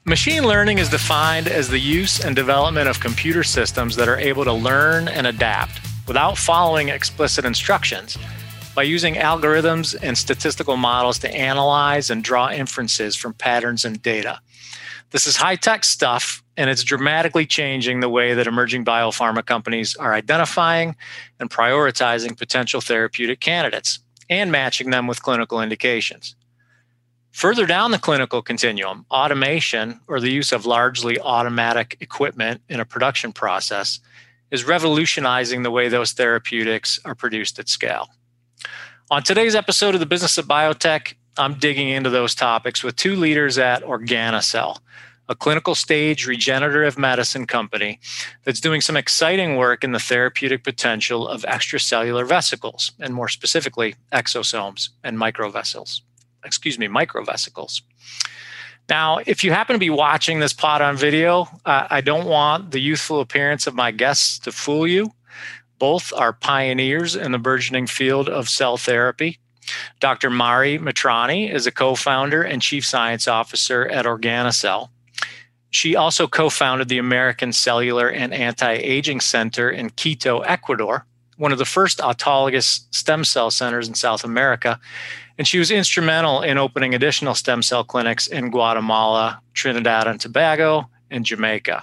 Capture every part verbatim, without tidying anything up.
Machine learning is defined as the use and development of computer systems that are able to learn and adapt without following explicit instructions by using algorithms and statistical models to analyze and draw inferences from patterns and data. This is high-tech stuff, and it's dramatically changing the way that emerging biopharma companies are identifying and prioritizing potential therapeutic candidates and matching them with clinical indications. Further down the clinical continuum, automation, or the use of largely automatic equipment in a production process, is revolutionizing the way those therapeutics are produced at scale. On today's episode of the Business of Biotech, I'm digging into those topics with two leaders at OrganiCell, a clinical stage regenerative medicine company that's doing some exciting work in the therapeutic potential of extracellular vesicles, and more specifically, exosomes and microvessels. excuse me, microvesicles. Now, if you happen to be watching this pod on video, uh, I don't want the youthful appearance of my guests to fool you. Both are pioneers in the burgeoning field of cell therapy. Doctor Mari Mitrani is a co-founder and chief science officer at OrganiCell. She also co-founded the American Cellular and Anti-Aging Center in Quito, Ecuador, one of the first autologous stem cell centers in South America. And she was instrumental in opening additional stem cell clinics in Guatemala, Trinidad and Tobago, and Jamaica.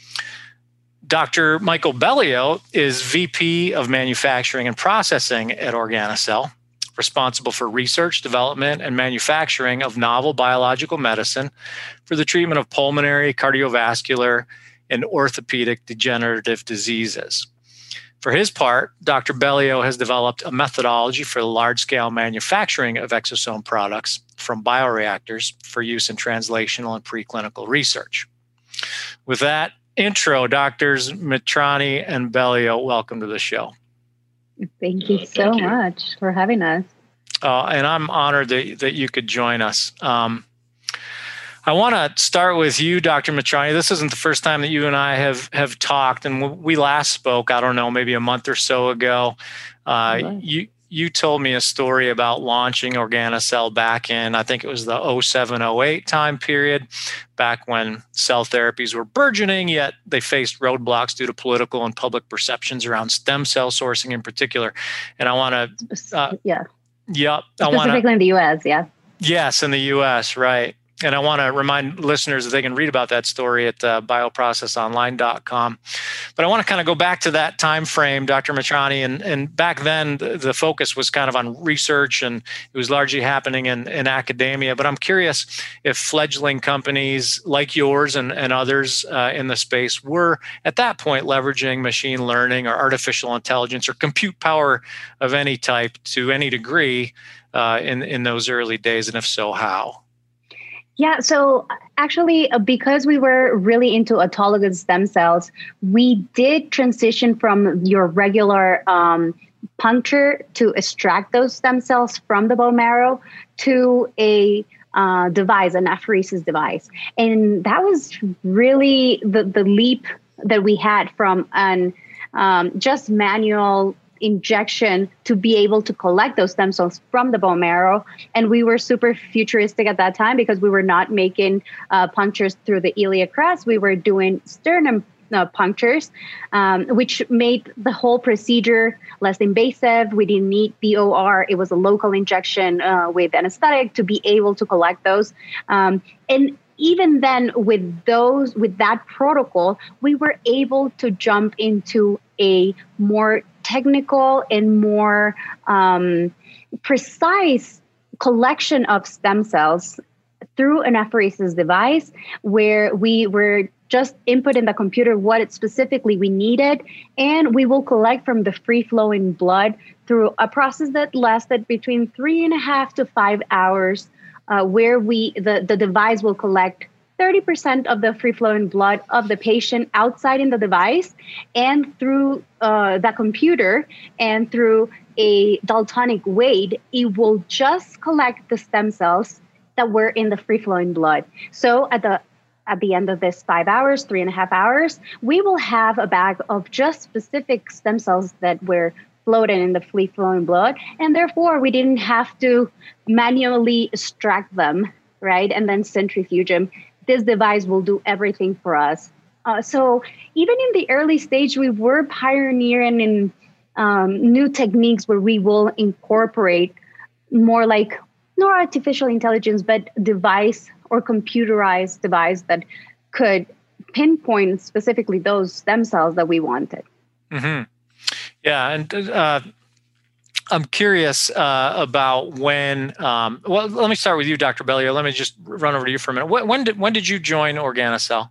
Doctor Michael Bellio is V P of Manufacturing and Processing at OrganiCell, responsible for research, development, and manufacturing of novel biological medicine for the treatment of pulmonary, cardiovascular, and orthopedic degenerative diseases. For his part, Doctor Bellio has developed a methodology for the large-scale manufacturing of exosome products from bioreactors for use in translational and preclinical research. With that intro, Doctors Mitrani and Bellio, welcome to the show. Thank you so Thank you. much for having us. Uh, and I'm honored that, that you could join us. Um, I want to start with you, Doctor Mitrani. This isn't the first time that you and I have have talked, and we last spoke, I don't know, maybe a month or so ago. Uh, right. You you told me a story about launching OrganiCell back in, I think it was the oh seven oh eight time period, back when cell therapies were burgeoning, yet they faced roadblocks due to political and public perceptions around stem cell sourcing in particular. And I want to... Uh, yeah. Yep. Specifically wanna, in the U S, yeah. Yes, in the U S, right. And I want to remind listeners that they can read about that story at uh, bioprocess online dot com. But I want to kind of go back to that time frame, Doctor Mitrani, and, and back then the, the focus was kind of on research, and it was largely happening in, in academia. But I'm curious if fledgling companies like yours and, and others uh, in the space were at that point leveraging machine learning or artificial intelligence or compute power of any type to any degree uh, in, in those early days, and if so, how? Yeah, so actually, uh, because we were really into autologous stem cells, we did transition from your regular um, puncture to extract those stem cells from the bone marrow to a uh, device, an apheresis device. And that was really the, the leap that we had from an um, just manual injection to be able to collect those stem cells from the bone marrow. And we were super futuristic at that time because we were not making uh, punctures through the iliac crest. We were doing sternum uh, punctures, um, which made the whole procedure less invasive. We didn't need B O R. It was a local injection uh, with anesthetic to be able to collect those. Um, and even then, with those, with that protocol, we were able to jump into a more technical and more um, precise collection of stem cells through an apheresis device, where we were just input in the computer what it specifically we needed, and we will collect from the free-flowing blood through a process that lasted between three and a half to five hours, uh, where we the, the device will collect thirty percent of the free-flowing blood of the patient outside in the device, and through uh, the computer and through a Daltonic weight, it will just collect the stem cells that were in the free-flowing blood. So at the at the end of this five hours, three and a half hours, we will have a bag of just specific stem cells that were floating in the free-flowing blood, and therefore we didn't have to manually extract them, right, and then centrifuge them. this device will do everything for us. Uh, so even in the early stage, we were pioneering in um, new techniques where we will incorporate more like not artificial intelligence, but device or computerized device that could pinpoint specifically those stem cells that we wanted. Mm-hmm. Yeah, and uh, I'm curious uh, about when. Um, well, let me start with you, Doctor Bellier. Let me just run over to you for a minute. When, when did when did you join Organocell?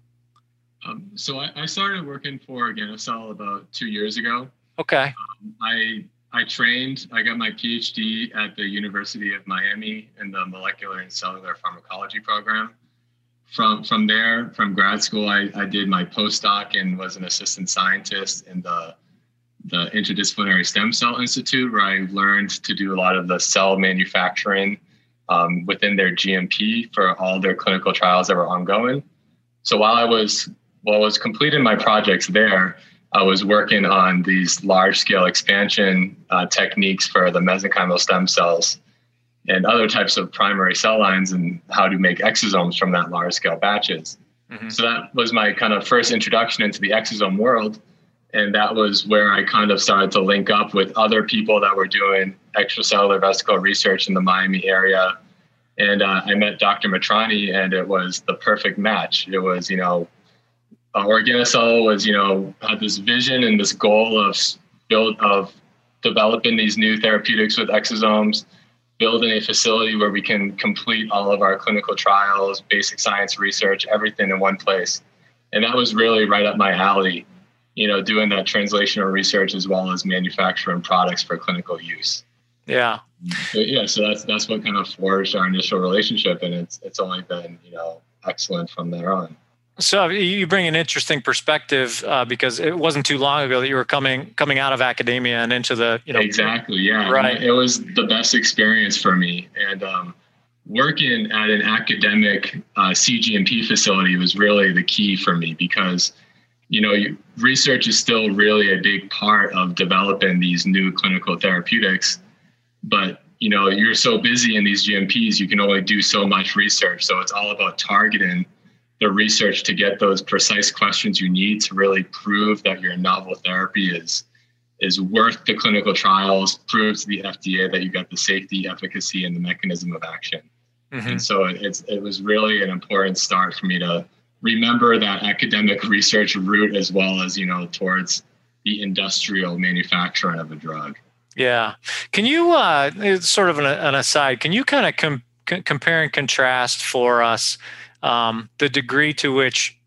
Um, so I, I started working for Organocell about two years ago. Okay. Um, I I trained. I got my PhD at the University of Miami in the molecular and cellular pharmacology program. From from there, from grad school, I, I did my postdoc and was an assistant scientist in the the Interdisciplinary Stem Cell Institute, where I learned to do a lot of the cell manufacturing um, within their G M P for all their clinical trials that were ongoing. So while I was while I was completing my projects there, I was working on these large-scale expansion uh, techniques for the mesenchymal stem cells and other types of primary cell lines and how to make exosomes from that large-scale batches. Mm-hmm. So that was my kind of first introduction into the exosome world. And that was where I kind of started to link up with other people that were doing extracellular vesicle research in the Miami area. And uh, I met Doctor Matrani, and it was the perfect match. It was, you know, uh, Organocell was, you know, had this vision and this goal of build of developing these new therapeutics with exosomes, building a facility where we can complete all of our clinical trials, basic science research, everything in one place. And that was really right up my alley, you know, doing that translational research as well as manufacturing products for clinical use. Yeah. But yeah. So that's, that's what kind of forged our initial relationship. And it's, it's only been, you know, excellent from there on. So you bring an interesting perspective uh, because it wasn't too long ago that you were coming, coming out of academia and into the, you know. Exactly. Yeah. Right. It was the best experience for me. And, um, working at an academic uh, C G M P facility was really the key for me because, you know, research is still really a big part of developing these new clinical therapeutics. But, you know, you're so busy in these G M Ps, you can only do so much research. So it's all about targeting the research to get those precise questions you need to really prove that your novel therapy is is worth the clinical trials, prove to the F D A that you got the safety, efficacy, and the mechanism of action. Mm-hmm. And so it's it was really an important start for me to remember that academic research route as well as, you know, towards the industrial manufacturing of a drug. Yeah. Can you, uh, it's sort of an, an aside, can you kind of com- c- compare and contrast for us um, the degree to which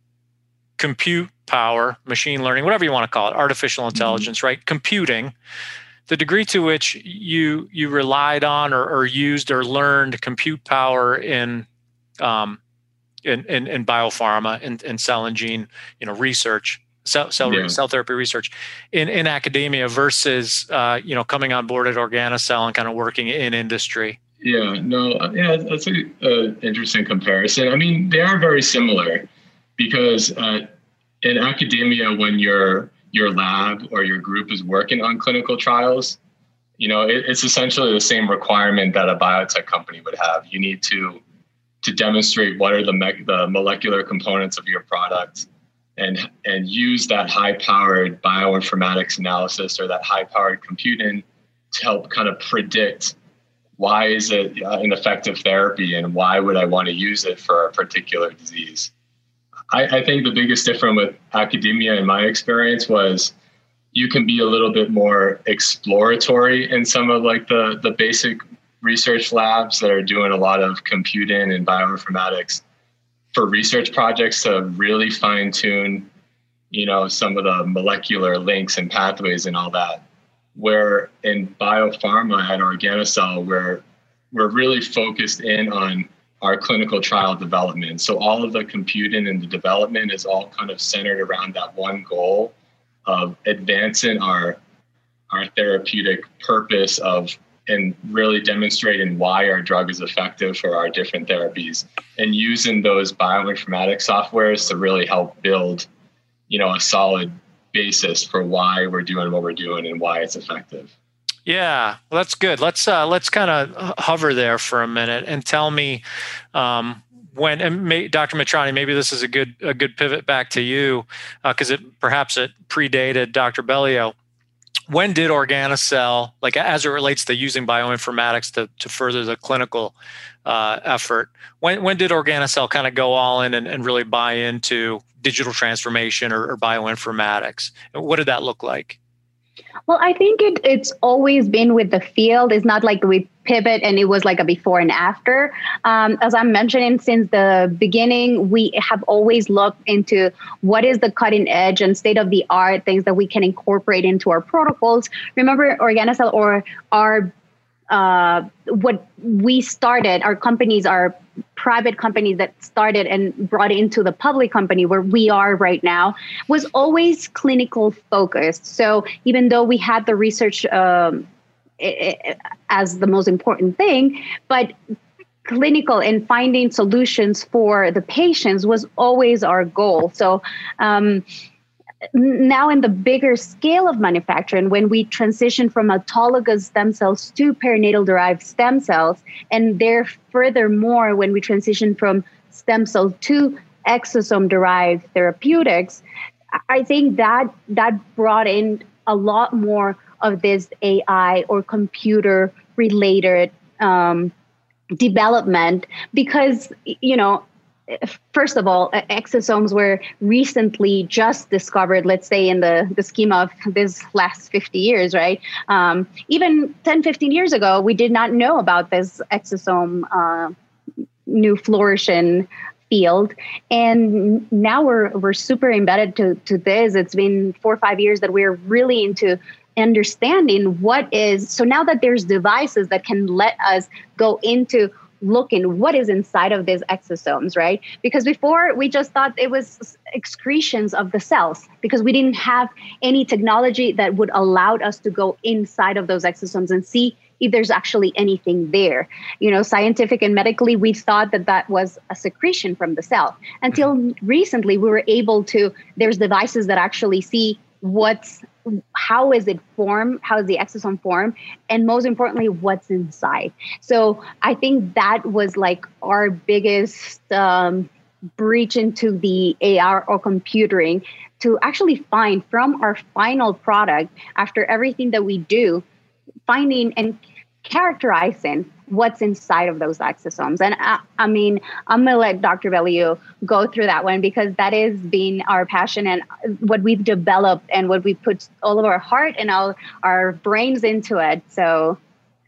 compute power, machine learning, whatever you want to call it, artificial intelligence, mm-hmm. right? Computing, the degree to which you you relied on or, or used or learned compute power in um, in, in, in biopharma and in, in cell and gene, you know, research, cell cell, yeah. cell therapy research in, in academia versus uh, you know, coming on board at Organocell and kind of working in industry. Yeah, no, yeah, that's a, a interesting comparison. I mean, they are very similar because uh, in academia, when your your lab or your group is working on clinical trials, you know, it, it's essentially the same requirement that a biotech company would have. You need to to demonstrate what are the me- the molecular components of your product, and and use that high-powered bioinformatics analysis or that high-powered computing to help kind of predict why is it an effective therapy and why would I want to use it for a particular disease. I, I think the biggest difference with academia in my experience was you can be a little bit more exploratory in some of like the, the basic research labs that are doing a lot of computing and bioinformatics for research projects to really fine tune, you know, some of the molecular links and pathways and all that. Where in biopharma at Organocell, we're, we're really focused in on our clinical trial development. So all of the computing and the development is all kind of centered around that one goal of advancing our, our therapeutic purpose of and really demonstrating why our drug is effective for our different therapies and using those bioinformatics softwares to really help build, you know, a solid basis for why we're doing what we're doing and why it's effective. Yeah, well, that's good. Let's uh, let's kind of hover there for a minute and tell me um, when, and may, Doctor Mitrani, maybe this is a good a good pivot back to you, because uh, it perhaps it predated Doctor Bellio. When did Organocell, like as it relates to using bioinformatics to, to further the clinical uh, effort, when when did Organocell kind of go all in and, and really buy into digital transformation or, or bioinformatics? What did that look like? Well, I think it, it's always been with the field. It's not like we pivot and it was like a before and after. Um, as I'm mentioning, since the beginning, we have always looked into what is the cutting edge and state of the art things that we can incorporate into our protocols. Remember, Organocell or our uh, what we started, our companies are private companies that started and brought into the public company where we are right now, was always clinical focused. So even though we had the research um, it, it, as the most important thing, but clinical and finding solutions for the patients was always our goal. So um, now in the bigger scale of manufacturing, when we transition from autologous stem cells to perinatal derived stem cells, and there furthermore, when we transition from stem cells to exosome derived therapeutics, I think that that brought in a lot more of this A I or computer related um, development, because, you know, first of all, exosomes were recently just discovered, let's say in the, the scheme of this last fifty years, right? Um, even ten, fifteen years ago, we did not know about this exosome uh, new flourishing field. And now we're we're super embedded to, to this. It's been four or five years that we're really into understanding what is, so now that there's devices that can let us go into looking what is inside of these exosomes, right? Because before we just thought it was excretions of the cells, because we didn't have any technology that would allow us to go inside of those exosomes and see if there's actually anything there. You know, scientific and medically, we thought that that was a secretion from the cell. Until mm-hmm. recently, we were able to, there's devices that actually see what's, how is it formed, how is the exosome formed, and most importantly, what's inside. So I think that was like our biggest um, breach into the A R or computing, to actually find from our final product, after everything that we do, finding and characterizing what's inside of those exosomes. And I, I mean, I'm going to let Doctor Bellio go through that one, because that has been our passion and what we've developed and what we put all of our heart and our, our brains into it. So.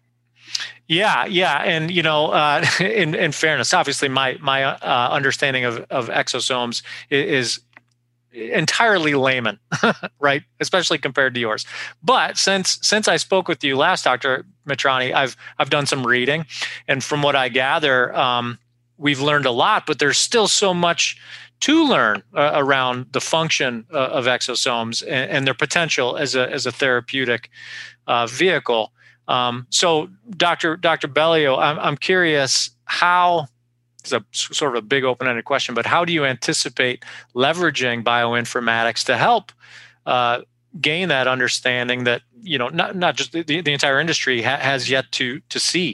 Yeah, yeah, and you know, uh, in in fairness, obviously, my my uh, understanding of of exosomes is, is entirely layman, right? Especially compared to yours. But since since I spoke with you last, Doctor Mitrani, I've I've done some reading, and from what I gather, um, we've learned a lot. But there's still so much to learn uh, around the function uh, of exosomes and, and their potential as a as a therapeutic uh, vehicle. Um, so, Doctor Doctor Bellio, I'm I'm curious how. It's a sort of a big open-ended question, but how do you anticipate leveraging bioinformatics to help uh, gain that understanding that, you know, not not just the, the entire industry ha- has yet to to see?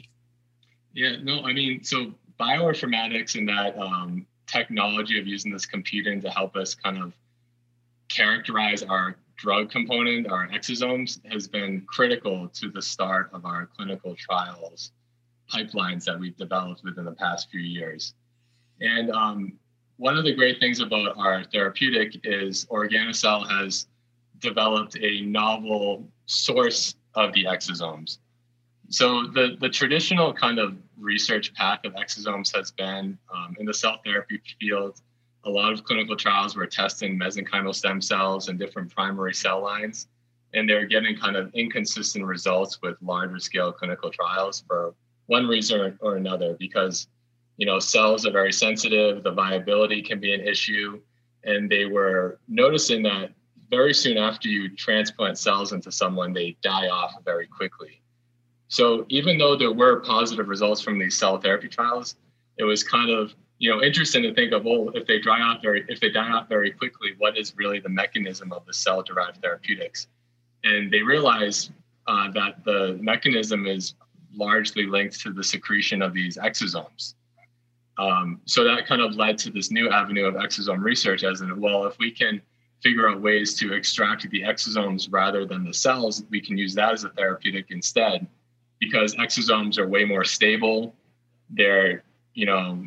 Yeah, no, I mean, so bioinformatics and that um, technology of using this computing to help us kind of characterize our drug component, our exosomes, has been critical to the start of our clinical trials pipelines that we've developed within the past few years. And um, one of the great things about our therapeutic is Organocell has developed a novel source of the exosomes. So the, the traditional kind of research path of exosomes has been um, in the cell therapy field. A lot of clinical trials were testing mesenchymal stem cells and different primary cell lines, and they're getting kind of inconsistent results with larger scale clinical trials for one reason or another, because, you know, cells are very sensitive, the viability can be an issue, and they were noticing that very soon after you transplant cells into someone, they die off very quickly. So even though there were positive results from these cell therapy trials, it was kind of, you know, interesting to think of, well, if they dry off very, if they die off very quickly, what is really the mechanism of the cell-derived therapeutics? And they realized uh, that the mechanism is largely linked to the secretion of these exosomes. Um, so that kind of led to this new avenue of exosome research, as in, well, if we can figure out ways to extract the exosomes rather than the cells, we can use that as a therapeutic instead, because exosomes are way more stable. They're, you know,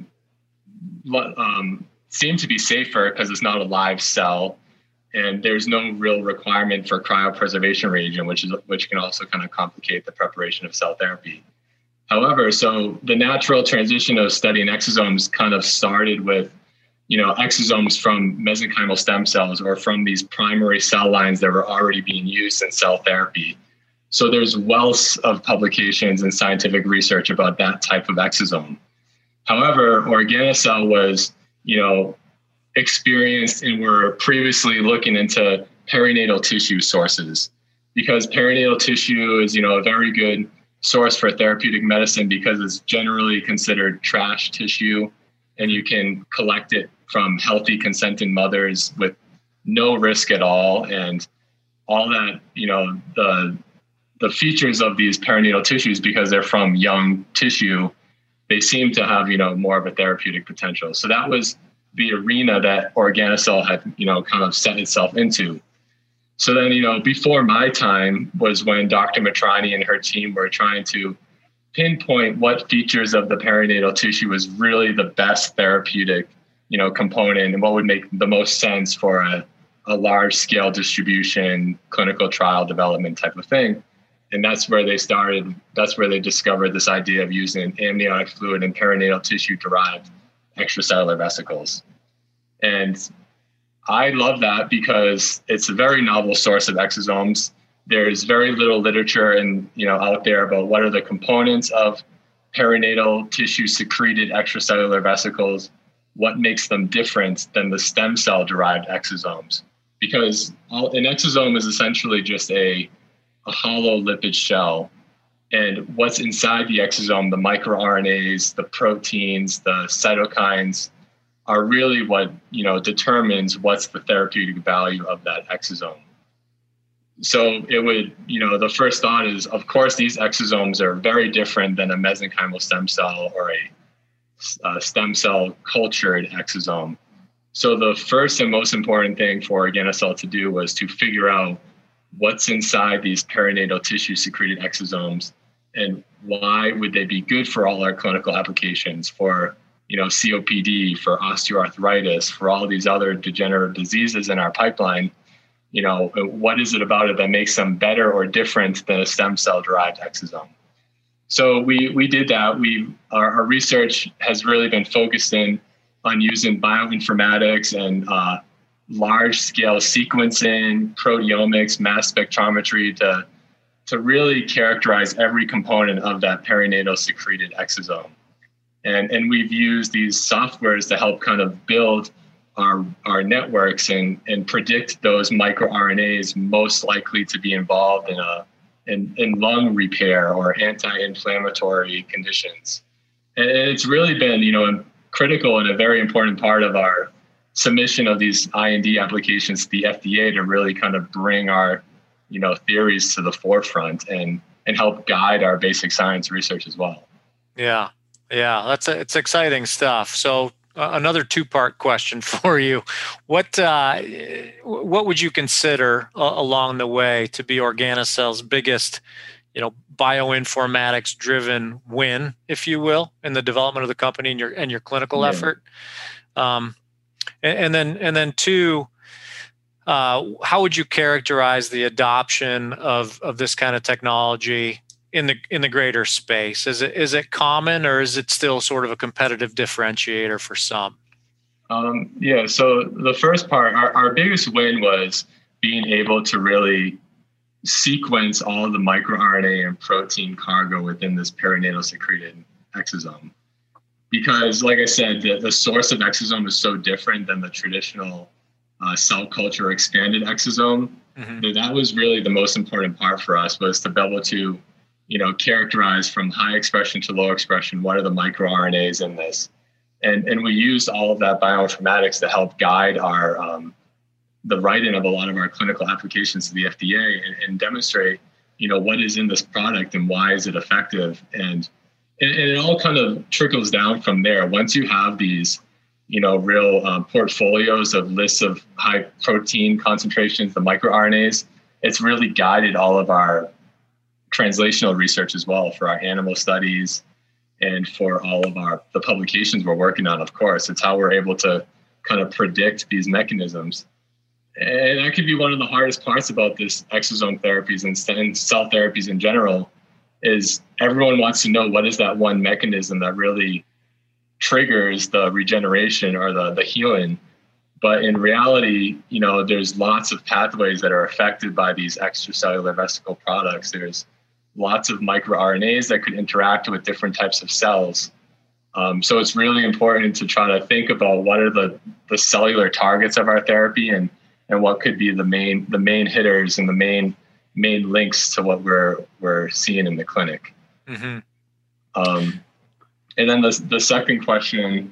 um, seem to be safer because it's not a live cell, and there's no real requirement for cryopreservation reagent, which is which can also kind of complicate the preparation of cell therapy. However, so the natural transition of studying exosomes kind of started with, you know, exosomes from mesenchymal stem cells or from these primary cell lines that were already being used in cell therapy. So there's wealth of publications and scientific research about that type of exosome. However, Organocell was, you know, experienced and were previously looking into perinatal tissue sources, because perinatal tissue is, you know, a very good source for therapeutic medicine because it's generally considered trash tissue, and you can collect it from healthy consenting mothers with no risk at all. And all that, you know, the the features of these perinatal tissues, because they're from young tissue, they seem to have, you know, more of a therapeutic potential. So that was the arena that Organocell had, you know, kind of set itself into. So then, you know, before my time was when Doctor Matrani and her team were trying to pinpoint what features of the perinatal tissue was really the best therapeutic, you know, component, and what would make the most sense for a, a large scale distribution, clinical trial development type of thing. And that's where they started, that's where they discovered this idea of using amniotic fluid and perinatal tissue derived extracellular vesicles. And I love that because it's a very novel source of exosomes. There's very little literature and, you know, out there about what are the components of perinatal tissue secreted extracellular vesicles, what makes them different than the stem cell derived exosomes. Because all, an exosome is essentially just a, a hollow lipid shell. And what's inside the exosome, the microRNAs, the proteins, the cytokines, are really what, you know, determines what's the therapeutic value of that exosome. So it would, you know, the first thought is, of course, these exosomes are very different than a mesenchymal stem cell or a, a stem cell cultured exosome. So the first and most important thing for Organocell to do was to figure out what's inside these perinatal tissue secreted exosomes and why would they be good for all our clinical applications, for, you know, C O P D, for osteoarthritis, for all these other degenerative diseases in our pipeline. You know, what is it about it that makes them better or different than a stem cell derived exosome? So we we did that. We our, our research has really been focused in on using bioinformatics and uh, large scale sequencing, proteomics, mass spectrometry to to really characterize every component of that perinatal secreted exosome. And, and we've used these softwares to help kind of build our, our networks and, and predict those microRNAs most likely to be involved in, a, in, in lung repair or anti-inflammatory conditions. And it's really been, you know, critical and a very important part of our submission of these I N D applications to the F D A to really kind of bring our, you know, theories to the forefront and, and help guide our basic science research as well. Yeah. Yeah, that's a, it's exciting stuff. So uh, another two-part question for you: What uh, what would you consider uh, along the way to be Organocell's biggest, you know, bioinformatics-driven win, if you will, in the development of the company and your and your clinical yeah. effort? Um, and, and then and then two, uh, how would you characterize the adoption of of this kind of technology in the in the greater space? Is it is it common, or is it still sort of a competitive differentiator for some? Um, yeah, so the first part, our, our biggest win was being able to really sequence all of the microRNA and protein cargo within this perinatal secreted exosome. Because like I said, the, the source of exosome is so different than the traditional uh, cell culture expanded exosome. Mm-hmm. That, that was really the most important part for us, was to be able to, you know, characterize from high expression to low expression, what are the microRNAs in this? And and we used all of that bioinformatics to help guide our um, the writing of a lot of our clinical applications to the F D A and, and demonstrate, you know, what is in this product and why is it effective? And and, and it all kind of trickles down from there. Once you have these, you know, real um, portfolios of lists of high protein concentrations, the microRNAs, it's really guided all of our translational research as well for our animal studies and for all of our the publications we're working on. Of course, it's how we're able to kind of predict these mechanisms. And that could be one of the hardest parts about this exosome therapies and, and cell therapies in general, is everyone wants to know what is that one mechanism that really triggers the regeneration or the, the healing. But in reality, you know, there's lots of pathways that are affected by these extracellular vesicle products. There's lots of microRNAs that could interact with different types of cells. Um, so it's really important to try to think about what are the, the cellular targets of our therapy, and and what could be the main the main hitters and the main main links to what we're we're seeing in the clinic. Mm-hmm. Um, and then the the second question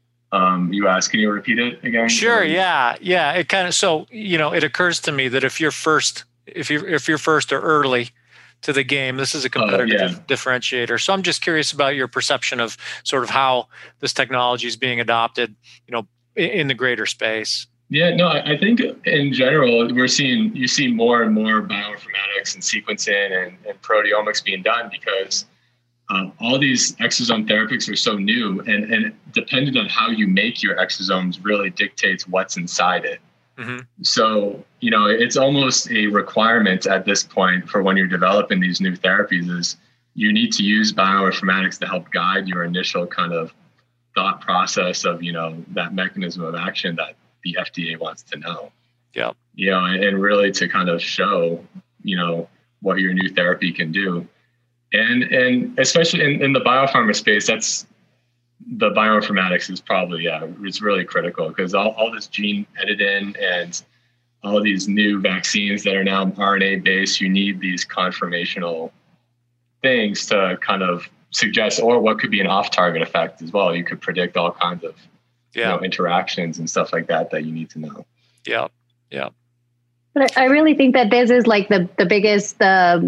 um, you asked, can you repeat it again? Sure. Yeah. Yeah. It kind of, so, you know, it occurs to me that if you're first, if you're, if you're first or early to the game, this is a competitive uh, yeah. differentiator. So I'm just curious about your perception of sort of how this technology is being adopted, you know, in, in the greater space. Yeah, no, I think in general, we're seeing, you see more and more bioinformatics and sequencing and, and proteomics being done, because um, all these exosome therapeutics are so new, and, and depending on how you make your exosomes really dictates what's inside it. Mm-hmm. So, you know, it's almost a requirement at this point for when you're developing these new therapies is you need to use bioinformatics to help guide your initial kind of thought process of, you know, that mechanism of action that the F D A wants to know. Yeah. You know, and, and really to kind of show, you know, what your new therapy can do. And and especially in, in the biopharma space, that's the bioinformatics is probably, yeah, it's really critical, because all, all this gene editing and all these new vaccines that are now R N A based, you need these conformational things to kind of suggest, or what could be an off-target effect as well. You could predict all kinds of yeah. you know, interactions and stuff like that that you need to know. Yeah, yeah. But I really think that this is like the the biggest uh,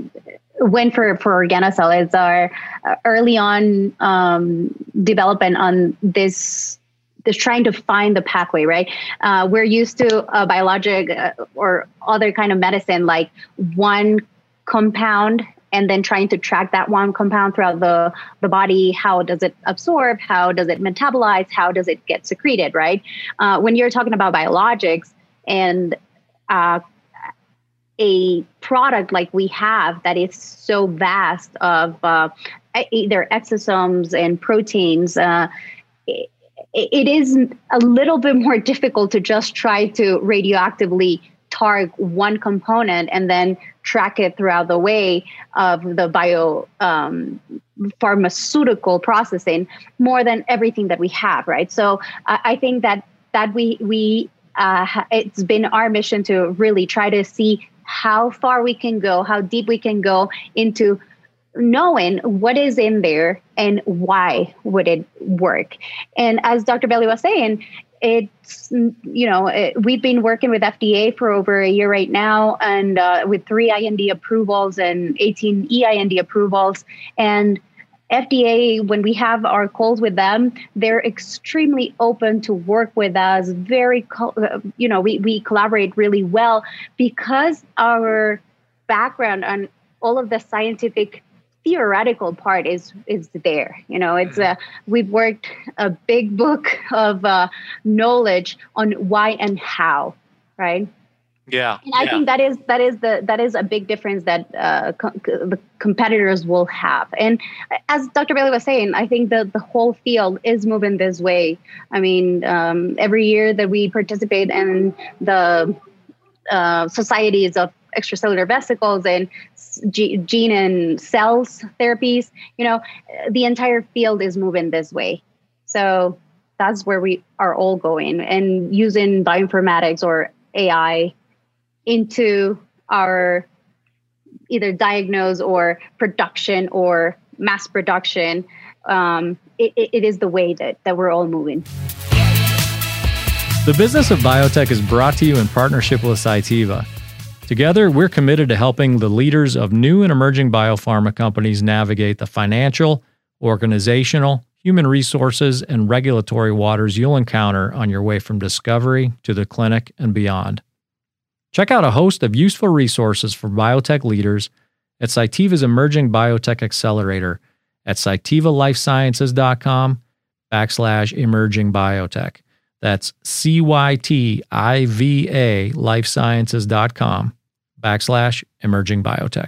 win for for Organocell is our early on um, development on this. This trying to find the pathway, right? Uh, we're used to a biologic uh, or other kind of medicine, like one compound, and then trying to track that one compound throughout the, the body. How does it absorb? How does it metabolize? How does it get secreted, right? Uh, when you're talking about biologics and uh, a product like we have that is so vast of uh, either exosomes and proteins, uh, it, it is a little bit more difficult to just try to radioactively target one component and then track it throughout the way of the bio um, pharmaceutical processing more than everything that we have, right? So uh, I think that that we we uh, it's been our mission to really try to see how far we can go, how deep we can go into knowing what is in there and why would it work. And as Doctor Bailey was saying, it's, you know, it, we've been working with F D A for over a year right now, and uh, with three I N D approvals and eighteen E I N D approvals. And F D A, when we have our calls with them, they're extremely open to work with us. Very, co- you know, we, we collaborate really well because our background on all of the scientific theoretical part is is there. You know, it's a, we've worked a big book of uh, knowledge on why and how, right? Yeah. And I yeah. think that is that is the that is a big difference that uh, co- the competitors will have. And as Doctor Bailey was saying, I think the the whole field is moving this way. I mean, um, every year that we participate in the uh, societies of extracellular vesicles and g- gene and cells therapies, you know, the entire field is moving this way. So that's where we are all going, and using bioinformatics or A I into our either diagnose or production or mass production. Um, it, it is the way that, that we're all moving. The Business of Biotech is brought to you in partnership with Cytiva. Together, we're committed to helping the leaders of new and emerging biopharma companies navigate the financial, organizational, human resources, and regulatory waters you'll encounter on your way from discovery to the clinic and beyond. Check out a host of useful resources for biotech leaders at Cytiva's Emerging Biotech Accelerator at cytivalifesciences.com backslash emerging biotech. That's C-Y-T-I-V-A lifesciences.com backslash emerging biotech.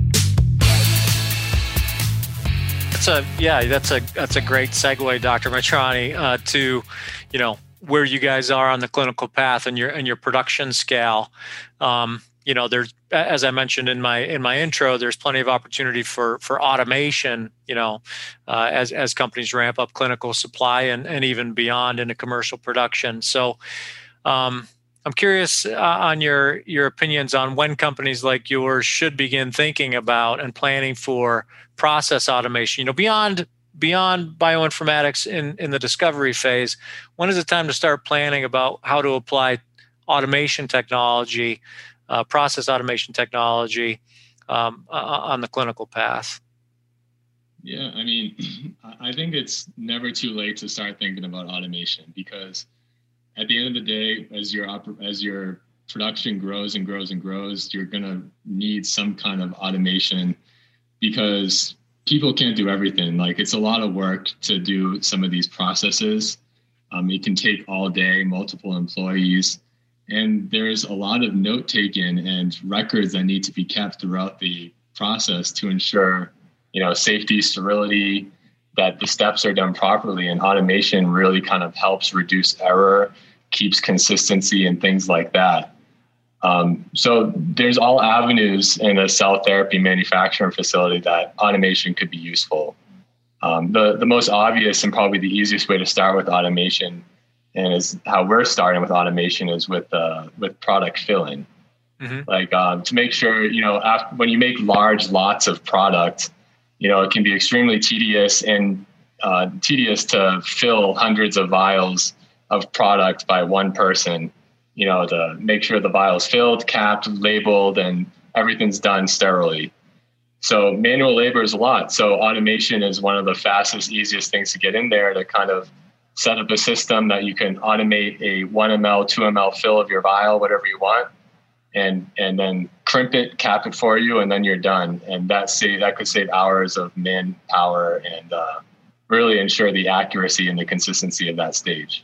That's a, yeah, that's a, that's a great segue, Doctor Matrani, uh, to, you know, where you guys are on the clinical path and your, and your production scale. Um, you know, there's, as I mentioned in my, in my intro, there's plenty of opportunity for, for automation, you know, uh, as, as companies ramp up clinical supply and, and even beyond into commercial production. So, um, I'm curious uh, on your, your opinions on when companies like yours should begin thinking about and planning for process automation, you know, beyond, beyond bioinformatics in, in the discovery phase. When is it time to start planning about how to apply automation technology, Uh, process automation technology um, uh, on the clinical path? Yeah, I mean, I think it's never too late to start thinking about automation, because at the end of the day, as your oper- as your production grows and grows and grows, you're gonna need some kind of automation, because people can't do everything. Like, it's a lot of work to do some of these processes. Um, it can take all day, multiple employees. And there's a lot of note taken and records that need to be kept throughout the process to ensure, you know, safety, sterility, that the steps are done properly. And automation really kind of helps reduce error, keeps consistency, and things like that. Um, so there's all avenues in a cell therapy manufacturing facility that automation could be useful. Um, the, the most obvious and probably the easiest way to start with automation, and is how we're starting with automation, is with uh, with product filling. Mm-hmm. Like um, to make sure, you know, after, when you make large lots of product, you know, it can be extremely tedious and uh, tedious to fill hundreds of vials of product by one person, you know, to make sure the vial's filled, capped, labeled, and everything's done sterilely. So manual labor is a lot. So automation is one of the fastest, easiest things to get in there to kind of set up a system that you can automate a one milliliter, two milliliter fill of your vial, whatever you want, and and then crimp it, cap it for you, and then you're done. And that save, that could save hours of manpower and uh, really ensure the accuracy and the consistency of that stage.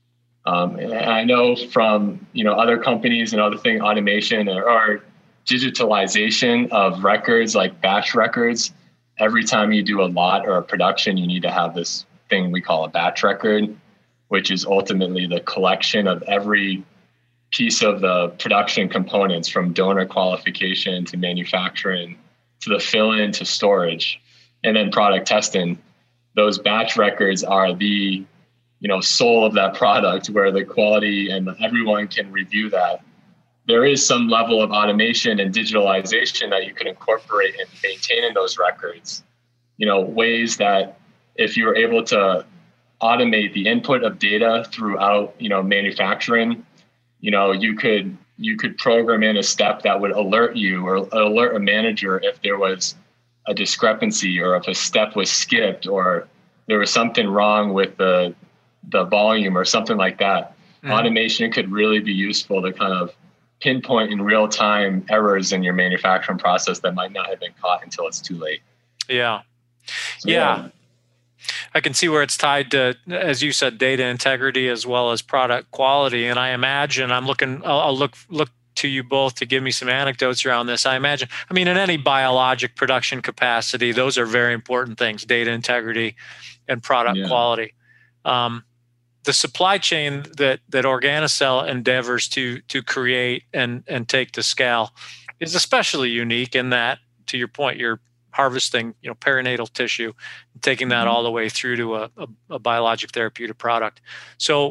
Um, and I know from, you know, other companies and other thing, automation or, or digitalization of records, like batch records. Every time you do a lot or a production, you need to have this thing we call a batch record, which is ultimately the collection of every piece of the production components, from donor qualification to manufacturing to the fill-in to storage and then product testing. Those batch records are the, you know, soul of that product, where the quality and everyone can review that. There is some level of automation and digitalization that you can incorporate in maintaining those records. You know, ways that if you're able to automate the input of data throughout, you know, manufacturing, you know, you could you could program in a step that would alert you or alert a manager if there was a discrepancy, or if a step was skipped, or there was something wrong with the the volume or something like that. Mm. Automation could really be useful to kind of pinpoint in real time errors in your manufacturing process that might not have been caught until it's too late. Yeah. So, yeah. yeah. I can see where it's tied to, as you said, data integrity as well as product quality. And I imagine I'm looking, I'll, I'll look, look to you both to give me some anecdotes around this. I imagine, I mean, in any biologic production capacity, those are very important things: data integrity and product yeah. quality. Um, the supply chain that, that Organocell endeavors to, to create and, and take to scale is especially unique in that, to your point, you're harvesting, you know, perinatal tissue, and taking that mm-hmm. all the way through to a, a, a biologic therapeutic product. So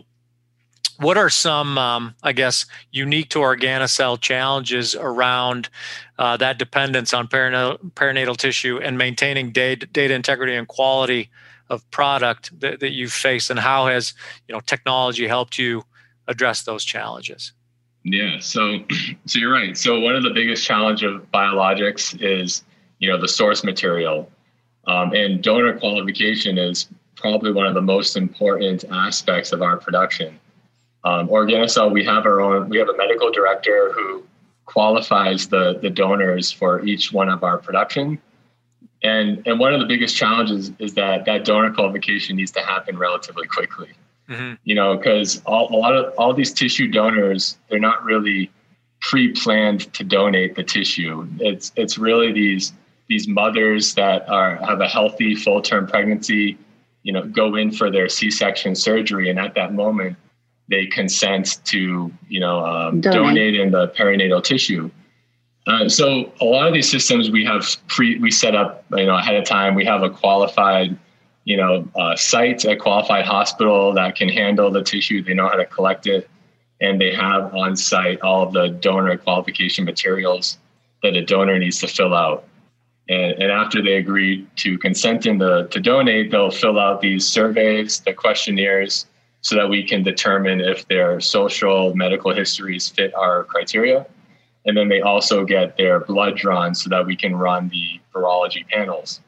what are some, um, I guess, unique to Organocell challenges around uh, that dependence on perinatal, perinatal tissue and maintaining data, data integrity and quality of product that, that you've faced, and how has, you know, technology helped you address those challenges? Yeah, so so you're right. So one of the biggest challenge of biologics is, you know, the source material. Um, and donor qualification is probably one of the most important aspects of our production. Um, Organicell, we have our own, we have a medical director who qualifies the, the donors for each one of our production. And, and one of the biggest challenges is that that donor qualification needs to happen relatively quickly. Mm-hmm. You know, because a lot of all these tissue donors, they're not really pre-planned to donate the tissue. It's it's really these these mothers that are have a healthy full-term pregnancy, you know, go in for their C-section surgery, and at that moment, they consent to, you know, um, donate. donating the perinatal tissue. Uh, so a lot of these systems we have pre we set up, you know, ahead of time. We have a qualified, you know, uh, site, a qualified hospital that can handle the tissue. They know how to collect it, and they have on site all of the donor qualification materials that a donor needs to fill out. And, and after they agree to consent in the, to donate, they'll fill out these surveys, the questionnaires, so that we can determine if their social medical histories fit our criteria. And then they also get their blood drawn so that we can run the virology panels.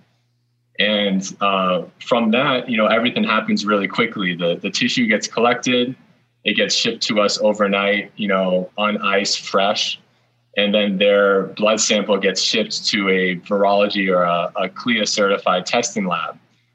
And uh, from that, you know, everything happens really quickly. The the tissue gets collected, it gets shipped to us overnight, you know, on ice, fresh. And then their blood sample gets shipped to a virology or a, a C L I A certified testing lab.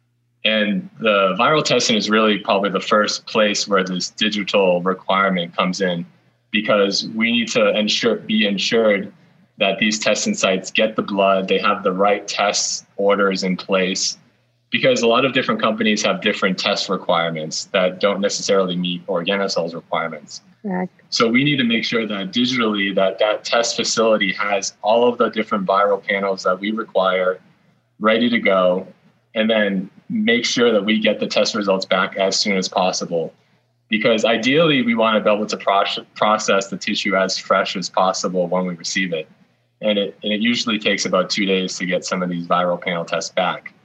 And the viral testing is really probably the first place where this digital requirement comes in, because we need to ensure, be ensured that these testing sites get the blood, they have the right test orders in place, because a lot of different companies have different test requirements that don't necessarily meet Organicell's requirements. Right. So we need to make sure that digitally that that test facility has all of the different viral panels that we require ready to go, and then make sure that we get the test results back as soon as possible. Because ideally, we want to be able to pro- process the tissue as fresh as possible when we receive it. And it, and it usually takes about two days to get some of these viral panel tests back.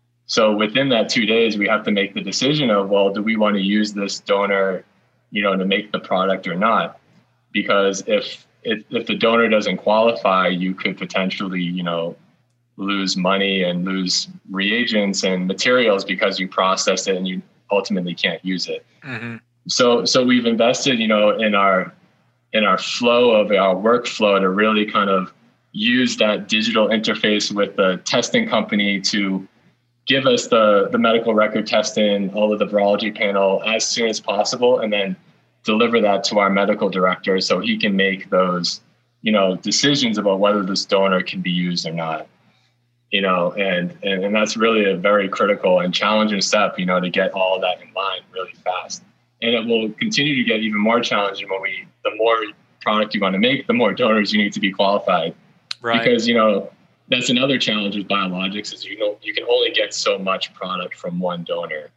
So within that two days, we have to make the decision of, well, do we want to use this donor, you know, to make the product or not? Because if if, if the donor doesn't qualify, you could potentially, you know, lose money and lose reagents and materials because you processed it and you ultimately can't use it. Mm-hmm. So so we've invested, you know, in our in our flow of our workflow to really kind of use that digital interface with the testing company to give us the, the medical record testing, all of the virology panel as soon as possible, and then deliver that to our medical director so he can make those, you know, decisions about whether this donor can be used or not. You know, and, and, and that's really a very critical and challenging step, you know, to get all of that in line really fast. And it will continue to get even more challenging when we, the more product you want to make, the more donors you need to be qualified. Right. Because, you know, that's another challenge with biologics is, you know, you can only get so much product from one donor.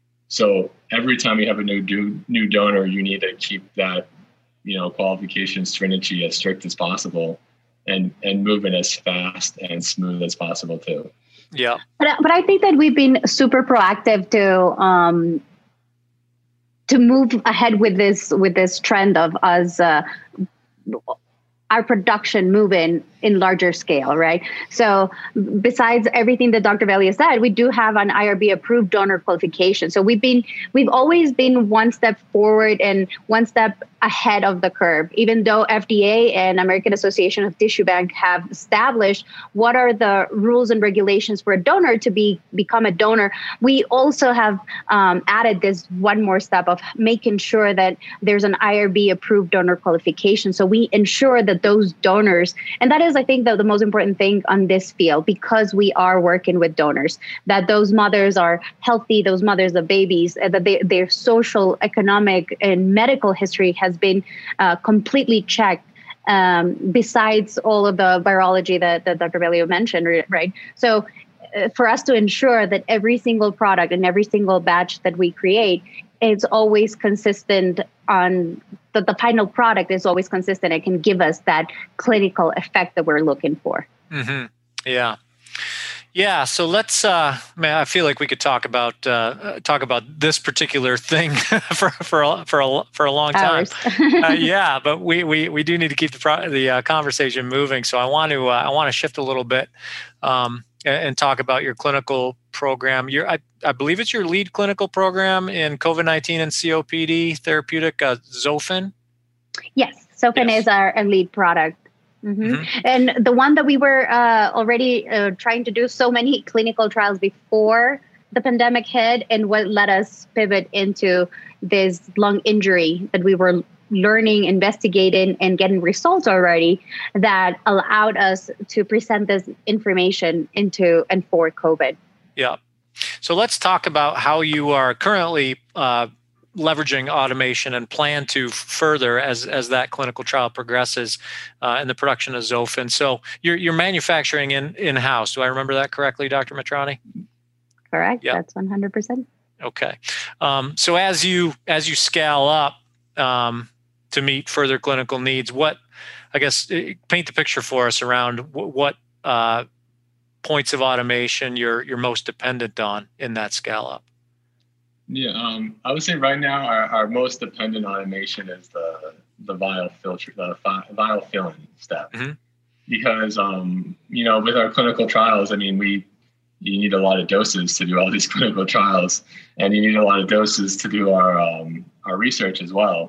So every time you have a new do, new donor, you need to keep that, you know, qualification stringency as strict as possible, and and moving as fast and smooth as possible too. Yeah. But, but I think that we've been super proactive to um, to move ahead with this with this trend of us uh, our production moving in larger scale, right? So besides everything that Doctor Valia said, we do have an I R B approved donor qualification. So we've been, we've always been one step forward and one step ahead of the curve, even though F D A and American Association of Tissue Bank have established what are the rules and regulations for a donor to be become a donor. We also have um, added this one more step of making sure that there's an I R B approved donor qualification. So we ensure that those donors, and that is, I think, the, the most important thing on this field, because we are working with donors, that those mothers are healthy, those mothers of babies, and that they, their social, economic, and medical history has been uh, completely checked. Um, besides all of the virology that, that Doctor Valia mentioned, right? So uh, for us to ensure that every single product and every single batch that we create is always consistent on the, the final product is always consistent. It can give us that clinical effect that we're looking for. Mm-hmm. Yeah. Yeah. So let's, uh, man, I feel like we could talk about, uh, talk about this particular thing for, for, a, for a, for a long time. uh, yeah, but we, we, we do need to keep the, pro- the uh, conversation moving. So I want to, uh, I want to shift a little bit. Um, and talk about your clinical program. Your, I, I believe it's your lead clinical program in COVID nineteen and C O P D therapeutic, uh, Zofin. Yes, Zofin yes. is our, our lead product. Mm-hmm. Mm-hmm. And the one that we were uh, already uh, trying to do so many clinical trials before the pandemic hit, and what led us pivot into this lung injury that we were learning, investigating, and getting results already that allowed us to present this information into and for COVID. Yeah. So let's talk about how you are currently uh, leveraging automation and plan to further as as that clinical trial progresses uh, in the production of Zofin. So you're you're manufacturing in in house. Do I remember that correctly, Doctor Matrani? Correct. Yep. That's one hundred percent. Okay. Um, so as you as you scale up um, to meet further clinical needs, what I guess paint the picture for us around what, what uh, points of automation you're you're most dependent on in that scale up. Yeah, um, I would say right now our, our most dependent automation is the the vial filter, the fi- vial filling step, mm-hmm. because um, you know, with our clinical trials, I mean, we you need a lot of doses to do all these clinical trials, and you need a lot of doses to do our um, our research as well.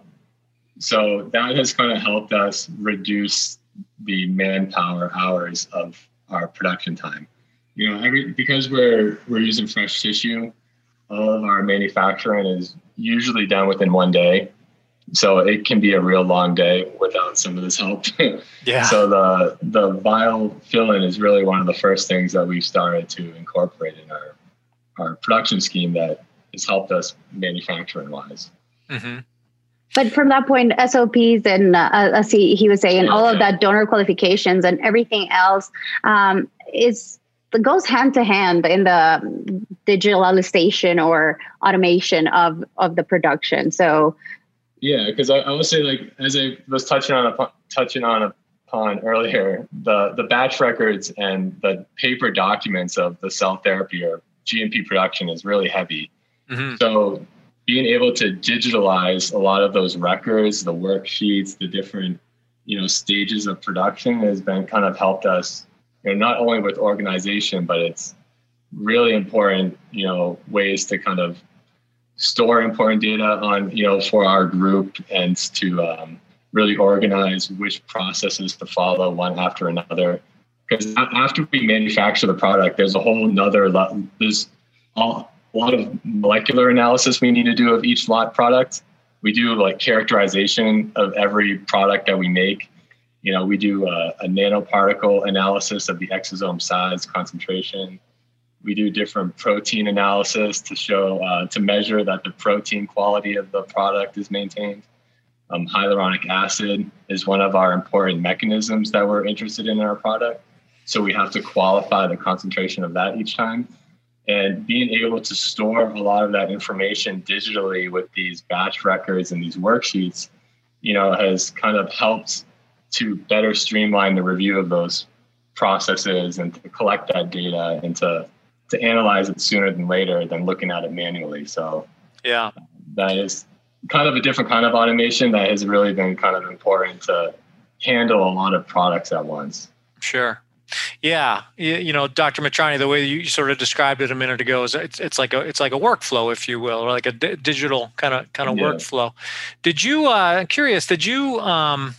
So that has kind of helped us reduce the manpower hours of our production time. You know, every because we're we're using fresh tissue. All of our manufacturing is usually done within one day. So it can be a real long day without some of this help. Yeah. So the the vial filling is really one of the first things that we've started to incorporate in our, our production scheme that has helped us manufacturing wise. Mm-hmm. But from that point, S O Ps and uh, as he, he was saying, yeah, all of yeah. that donor qualifications and everything else um, is goes hand to hand in the digitalization or automation of, of the production. So, yeah, because I, I would say, like as I was touching on a, touching on upon earlier, the the batch records and the paper documents of the cell therapy or G M P production is really heavy. Mm-hmm. So being able to digitalize a lot of those records, the worksheets, the different you know stages of production has been kind of helped us. You know, not only with organization, but it's really important, you know, ways to kind of store important data on, you know, for our group and to um, really organize which processes to follow one after another. Because after we manufacture the product, there's a whole nother, lot, there's a lot of molecular analysis we need to do of each lot product. We do like characterization of every product that we make. You know, we do a, a nanoparticle analysis of the exosome size, concentration. We do different protein analysis to show, uh, to measure that the protein quality of the product is maintained. Um, hyaluronic acid is one of our important mechanisms that we're interested in in our product. So we have to qualify the concentration of that each time. And being able to store a lot of that information digitally with these batch records and these worksheets, you know, has kind of helped to better streamline the review of those processes and to collect that data and to to analyze it sooner than later than looking at it manually. So yeah, that is kind of a different kind of automation that has really been kind of important to handle a lot of products at once. Sure. Yeah, you, you know, Doctor Matrani, the way you sort of described it a minute ago is it's it's like a it's like a workflow, if you will, or like a di- digital kind of kind of yeah. workflow. Did you? Uh, I'm curious. Did you? Um,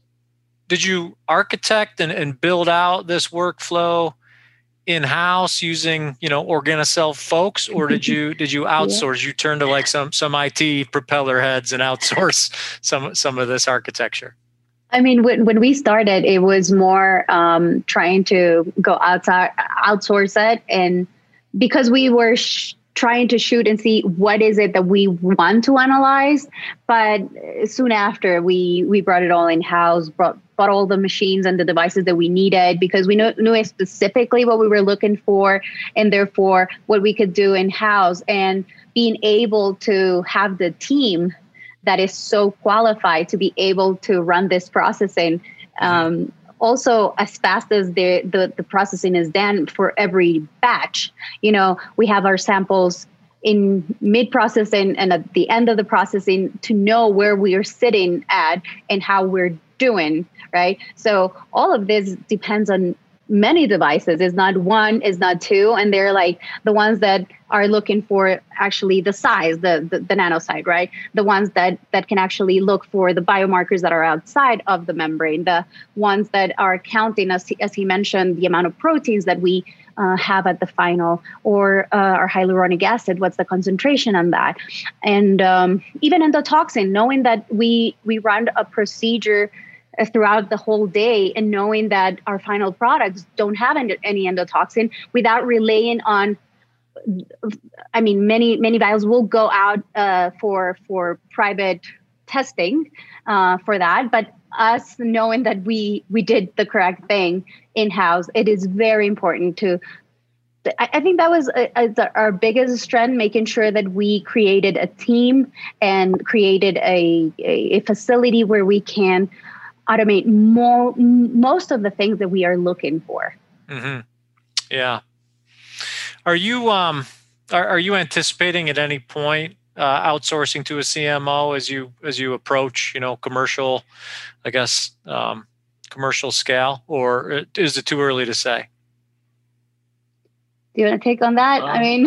Did you architect and, and build out this workflow in-house using, you know, Organocell folks, or did you did you outsource? Yeah. You turn to like some some I T propeller heads and outsource some some of this architecture? I mean, when when we started, it was more um, trying to go outside, outsource it, and because we were sh- trying to shoot and see what is it that we want to analyze. But soon after, we we brought it all in-house, brought, bought all the machines and the devices that we needed because we knew, knew specifically what we were looking for and therefore what we could do in-house. And being able to have the team that is so qualified to be able to run this processing um, also as fast as the, the, the processing is done for every batch. You know, we have our samples in mid-processing and at the end of the processing to know where we are sitting at and how we're doing, right? So all of this depends on many devices. It's not one, it's not two. And they're like the ones that are looking for actually the size, the, the, the nanosite, right? The ones that, that can actually look for the biomarkers that are outside of the membrane, the ones that are counting, as he, as he mentioned, the amount of proteins that we uh, have at the final, or uh, our hyaluronic acid, what's the concentration on that? And um, even endotoxin, knowing that we, we run a procedure throughout the whole day and knowing that our final products don't have any endotoxin, without relying on, I mean, many, many vials will go out uh, for, for private testing uh, for that. But us knowing that we, we did the correct thing in-house, it is very important to, I, I think that was a, a, our biggest strength, making sure that we created a team and created a, a, a facility where we can automate more, most of the things that we are looking for. Mm-hmm. Yeah. Are you um are, are you anticipating at any point uh, outsourcing to a C M O as you as you approach, you know, commercial, I guess, um, commercial scale, or is it too early to say? Do you want to take on that? Um, I mean,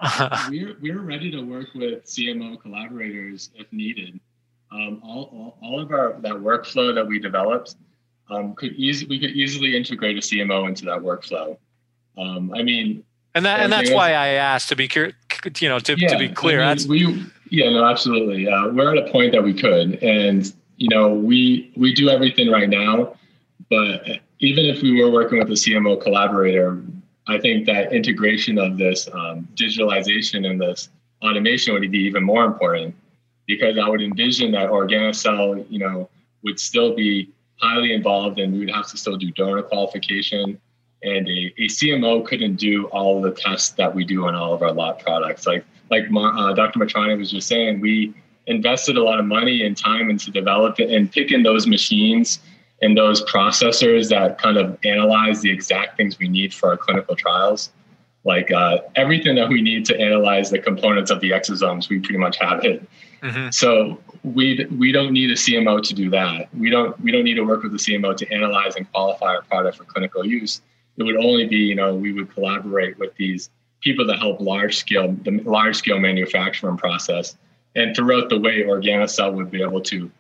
I mean we're we're ready to work with C M O collaborators if needed. Um, all, all, all of our that workflow that we developed um, could easily we could easily integrate a C M O into that workflow. Um, I mean, and that and that's why I asked to be cur- you know to, yeah, to be clear. I mean, that's we yeah no absolutely. Uh, we're at a point that we could, and you know we we do everything right now, but even if we were working with a C M O collaborator, I think that integration of this um, digitalization and this automation would be even more important. Because I would envision that Organocell, you know, would still be highly involved, and we would have to still do donor qualification. And a, a C M O couldn't do all of the tests that we do on all of our lot products. Like like uh, Doctor Matrani was just saying, we invested a lot of money and time into developing and picking those machines and those processors that kind of analyze the exact things we need for our clinical trials. Like uh, everything that we need to analyze the components of the exosomes, we pretty much have it. Mm-hmm. So we we don't need a C M O to do that. We don't we don't need to work with the C M O to analyze and qualify our product for clinical use. It would only be, you know, we would collaborate with these people that help large scale the large scale manufacturing process. And throughout the way, Organocell would be able to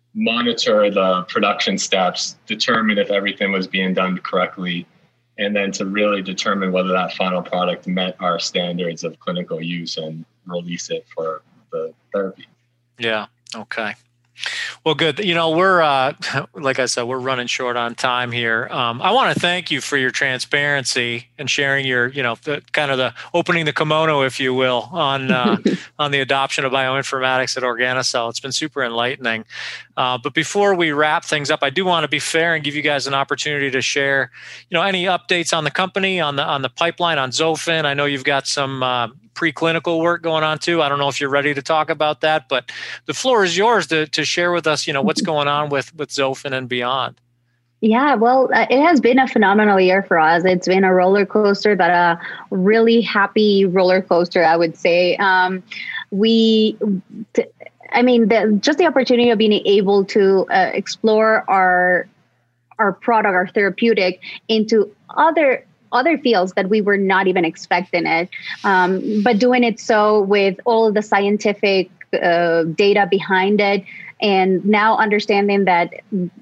monitor the production steps, determine if everything was being done correctly, and then to really determine whether that final product met our standards of clinical use and release it for the therapy. Yeah. Okay. Well, good. You know, we're, uh, like I said, we're running short on time here. Um, I want to thank you for your transparency and sharing your, you know, the, kind of the opening the kimono, if you will, on uh, on the adoption of bioinformatics at Organocell. It's been super enlightening. Uh, but before we wrap things up, I do want to be fair and give you guys an opportunity to share, you know, any updates on the company, on the on the pipeline, on Zofin. I know you've got some uh, preclinical work going on too. I don't know if you're ready to talk about that, but the floor is yours to to share with us, you know, what's going on with with Zofin and beyond. Yeah, well, uh, it has been a phenomenal year for us. It's been a roller coaster, but a really happy roller coaster, I would say. Um, we, t- I mean, the, just the opportunity of being able to uh, explore our our product, our therapeutic, into other other fields that we were not even expecting it, um, but doing it so with all of the scientific uh, data behind it, and now understanding that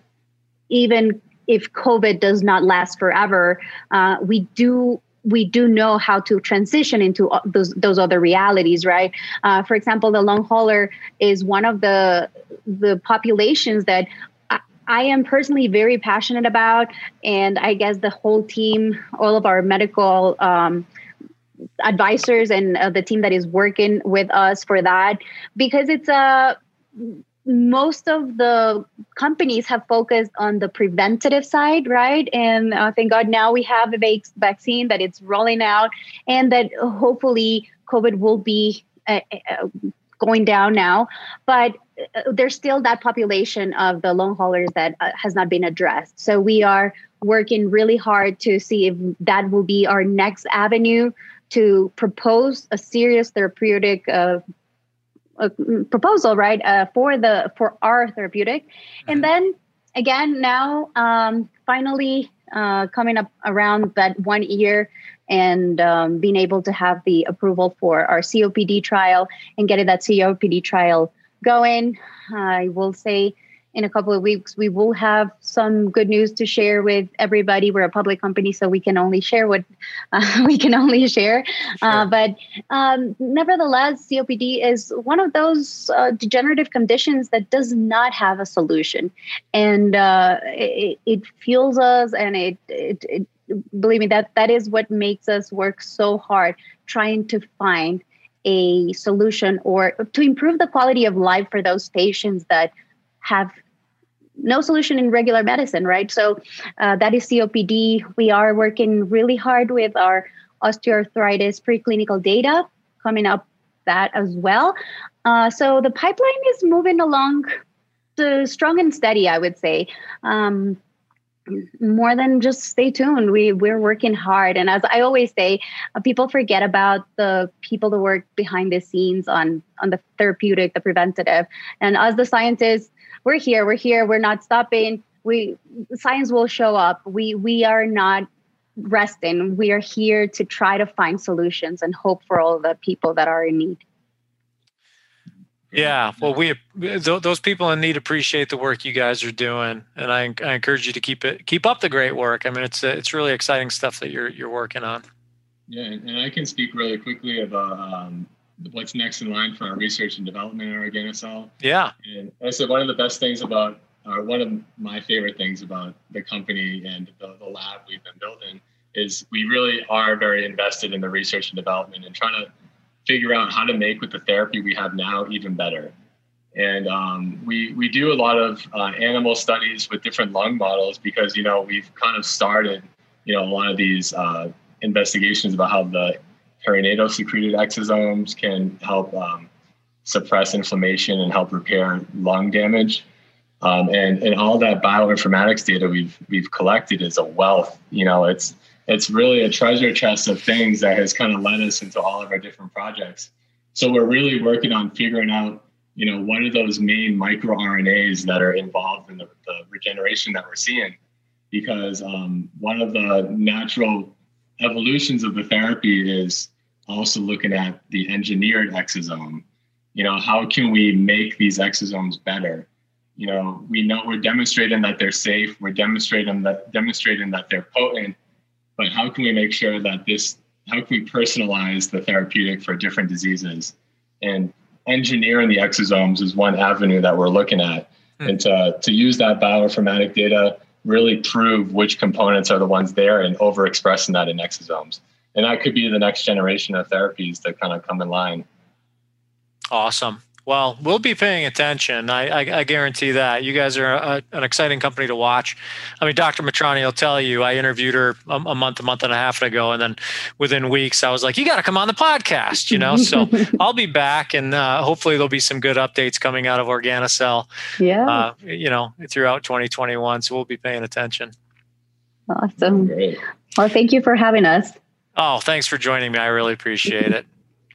even if COVID does not last forever, uh, we do we do know how to transition into those those other realities, right? Uh, for example, the long hauler is one of the the populations that I, I am personally very passionate about, and I guess the whole team, all of our medical um, advisors and uh, the team that is working with us for that, because it's a most of the companies have focused on the preventative side, right? And uh, thank God now we have a vaccine that it's rolling out, and that hopefully COVID will be uh, uh, going down now. But uh, there's still that population of the long haulers that uh, has not been addressed. So we are working really hard to see if that will be our next avenue to propose a serious therapeutic uh, a proposal, right, uh, for the for our therapeutic. And then again, now um, finally uh, coming up around that one year and um, being able to have the approval for our C O P D trial and getting that C O P D trial going. I will say in a couple of weeks, we will have some good news to share with everybody. We're a public company, so we can only share what uh, we can only share. Sure. Uh, but um, nevertheless, C O P D is one of those uh, degenerative conditions that does not have a solution. And uh, it, it fuels us, and it, it, it believe me, that that is what makes us work so hard trying to find a solution or to improve the quality of life for those patients that have no solution in regular medicine, right? So uh, that is C O P D. We are working really hard with our osteoarthritis preclinical data, coming up that as well. Uh, so the pipeline is moving along to strong and steady, I would say. Um, more than just stay tuned. We, we're working hard. And as I always say, uh, people forget about the people that work behind the scenes on, on the therapeutic, the preventative. And as the scientists, we're here, we're here, we're not stopping. We science will show up. We we are not resting. We are here to try to find solutions and hope for all the people that are in need. Yeah, well, we those people in need appreciate the work you guys are doing, and I, I encourage you to keep it keep up the great work. I mean, it's it's really exciting stuff that you're you're working on. Yeah, and I can speak really quickly about um, what's next in line for our research and development at Organocell. Yeah, and I said one of the best things about, or one of my favorite things about the company and the, the lab we've been building is we really are very invested in the research and development and trying to figure out how to make with the therapy we have now even better. And um, we we do a lot of uh, animal studies with different lung models because, you know, we've kind of started, you know, a lot of these uh, investigations about how the perinatal secreted exosomes can help um, suppress inflammation and help repair lung damage. Um, and, and all that bioinformatics data we've we've collected is a wealth. You know, it's it's really a treasure chest of things that has kind of led us into all of our different projects. So we're really working on figuring out, you know, what are those main microRNAs that are involved in the, the regeneration that we're seeing? Because um, one of the natural evolutions of the therapy is also looking at the engineered exosome. You know, how can we make these exosomes better? You know, we know we're demonstrating that they're safe. We're demonstrating that demonstrating that they're potent. But how can we make sure that this? How can we personalize the therapeutic for different diseases? And engineering the exosomes is one avenue that we're looking at. Mm. And to to use that bioinformatic data, really prove which components are the ones there and overexpressing that in exosomes. And that could be the next generation of therapies that kind of come in line. Awesome. Well, we'll be paying attention. I, I, I guarantee that. You guys are a, an exciting company to watch. I mean, Doctor Matrani will tell you, I interviewed her a, a month, a month and a half ago. And then within weeks, I was like, you got to come on the podcast, you know? So I'll be back, and uh, hopefully there'll be some good updates coming out of Organocell, yeah. uh, you know, throughout twenty twenty-one. So we'll be paying attention. Awesome. Great. Well, thank you for having us. Oh, thanks for joining me. I really appreciate it.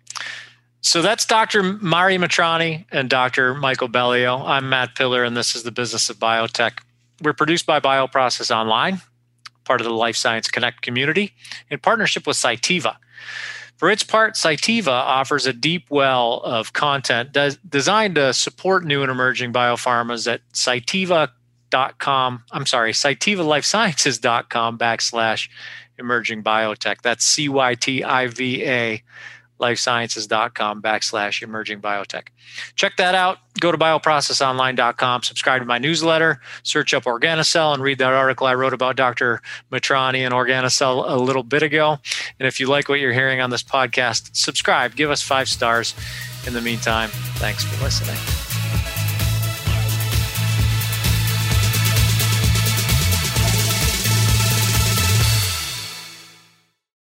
So that's Doctor Mari Matrani and Doctor Michael Bellio. I'm Matt Pillar, and this is the Business of Biotech. We're produced by Bioprocess Online, part of the Life Science Connect community, in partnership with Cytiva. For its part, Cytiva offers a deep well of content des- designed to support new and emerging biopharmas at cytiva dot com. I'm sorry, cytiva life sciences dot com backslash emerging biotech. That's C Y T I V A lifesciences.com backslash emerging biotech. Check that out. Go to bioprocess online dot com, subscribe to my newsletter, search up Organocell, and read that article I wrote about Doctor Matrani and Organocell a little bit ago. And if you like what you're hearing on this podcast, subscribe, give us five stars. In the meantime, thanks for listening.